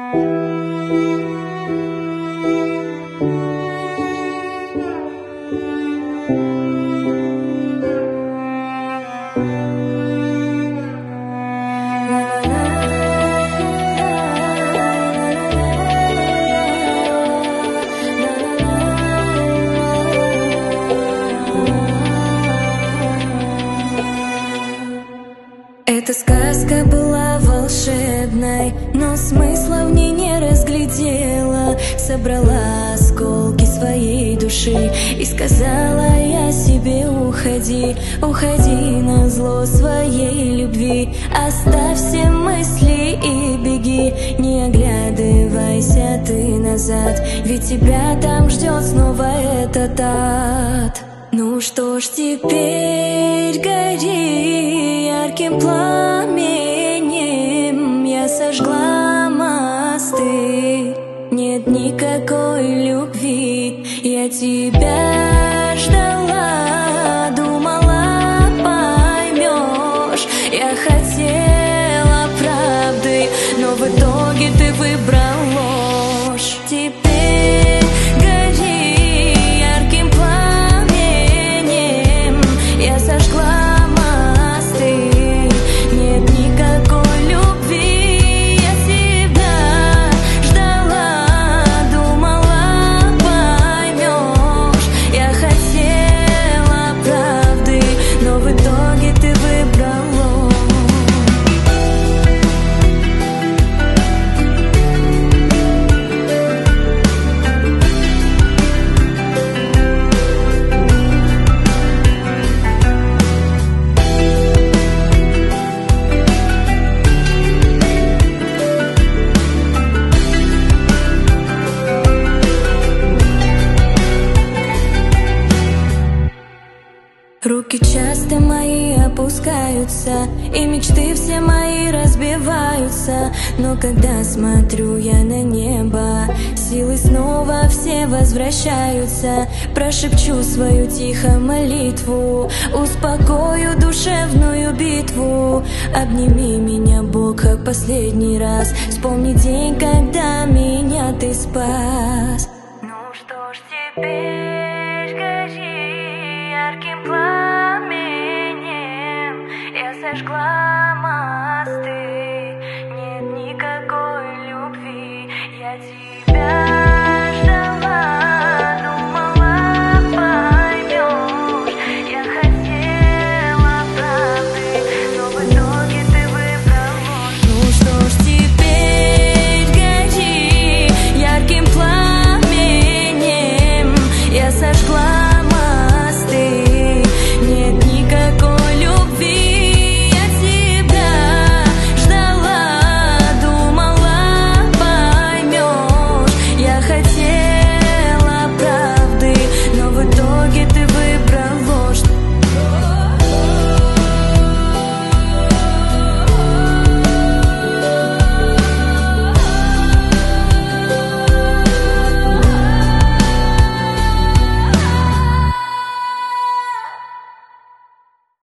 Эта сказка была волшебной, но смысла в ней не разглядела. Собрала осколки своей души и сказала я себе: уходи, уходи назло своей любви. Оставь все мысли и беги, не оглядывайся ты назад, ведь тебя там ждет снова этот ад. Ну что ж, теперь гори ярким пламенем. Я сожгла мосты, нет никакой любви. Я тебя ждала, думала, поймешь. Я хотела правды, но в итоге ты выбрал ложь. Теперь гори ярким пламенем. Я сожгла мосты, нет никакой любви. Я тебя ждала, думала, поймешь. Я хотела правды, но в итоге ты выбрал ложь. Руки часто мои опускаются, и мечты все мои разбиваются. Но когда смотрю я на небо, силы снова все возвращаются. Прошепчу свою тихо молитву, успокою душевную битву. Обними меня, Бог, как последний раз. Вспомни день, когда меня ты спас. Ну что ж, теперь гори ярким пламенем. Я сожгла мосты, нет никакой любви. Я